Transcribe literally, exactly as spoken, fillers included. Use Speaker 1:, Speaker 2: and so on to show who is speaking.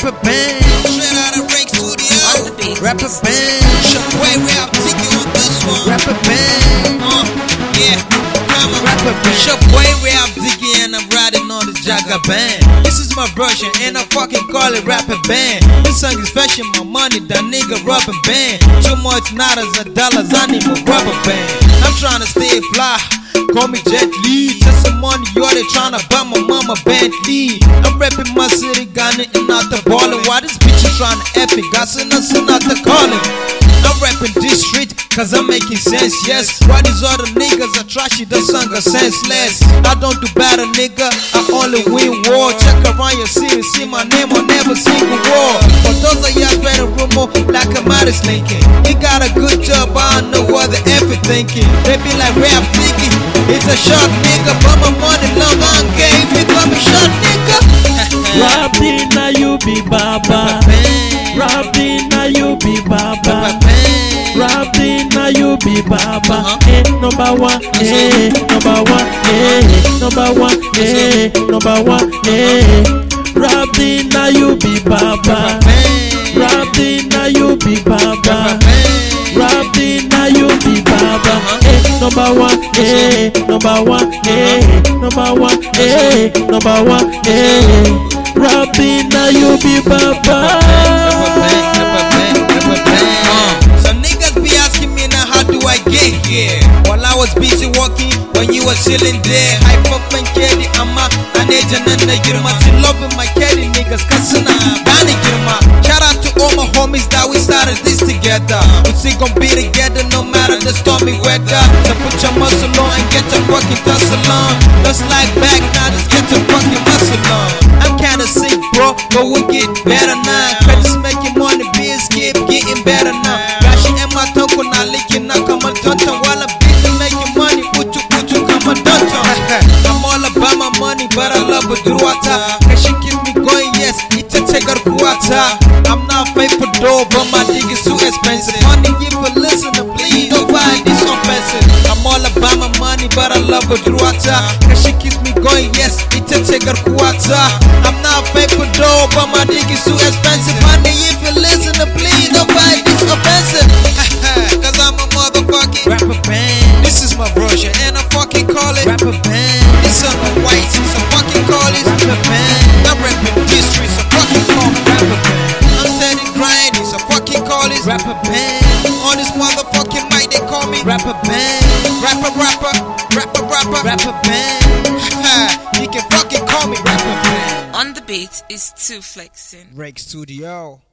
Speaker 1: rapper band.
Speaker 2: Straight out of Rake Studio.
Speaker 1: Rapper band.
Speaker 2: Shockwave rap, take you on this one.
Speaker 1: Rapper band.
Speaker 2: Uh, yeah, I'm a
Speaker 1: Rapper band.
Speaker 2: Shockwave rap, Diggy, and I'm riding on the Jagga band. This is my version, and I fucking call it rapper band. This song is fetching my money, that nigga rubber band. Too much nadas and dollars, I need my rubber band. I'm trying to stay fly. Call me Jet Li. Just some money, you're they tryna buy my mama Bentley. I'm repping my city, got it and not the ballin'. Why this bitch is tryna F it? Got some us and not the calling. I'm repping this street, cause I'm making sense, yes. Why these other niggas are trashy, the song are senseless. I don't do battle, nigga, I only win war. Check around your city, see my name on every single war. But those of y'all better rumor like a modest Lincoln. He got a good job, I don't know what the F is thinking. They be like, rap Diggy, it's a short nigga, but my money long on game. Become a short nigga.
Speaker 3: Rapping now you be Baba. Rapping now you be Baba. Rapping now you be Baba. Eh, number one, eh, number one, eh, number one, eh, number one, eh. Rapping now you be Baba. Rapping now you be Baba. Rapping now you be Baba. Eh, number one, eh, number one, eh, number one, eh, number one, eh. Rapping now you be Baba.
Speaker 2: Some niggas be asking me now, how do I get here? While I was busy walking, when you were chilling there. I fucking carry amma, I need you and I get my team loving my carry niggas, Kasuna, Bani Girma. Shout out to all my homies that we started this together. We still gon' be together no matter the stormy weather. So put your muscle on and get your fucking tussle on. Just like back now, just get your fucking muscle on. I'm kinda sick, bro, but we get better now. Credits making money, being skip, getting better now. Gashi and my toko now, licking now, come on, tonton. While I'm busy making money, put you, put you, come on, tonton. I'm all about my money, but I love it through water. And she keep me going, yes, it's a take her quarter. I'm not faithful though, but my dick is too expensive. Money, if you listen to please, don't buy this offensive. I'm all about my money, but I love it through water. And she keeps me going, yes, it's a take her quarter. I'm not faithful though, but my dick is too expensive. Money, if you listen to please, don't buy this offensive. Cause I'm a motherfucking rapper band. This is my version, and I fucking call it rapper band. This on the white, so fucking call it rapper band. I'm rapping this street, so fucking call me rapper band. I'm steady grinding, so fucking call it rapper band. On this motherfucking mic, they call me rapper band. Rapper, rapper, rapper, rapper, rapper band. You can fucking call me rapper band.
Speaker 4: On the beat is two flexing.
Speaker 2: Rake Studio.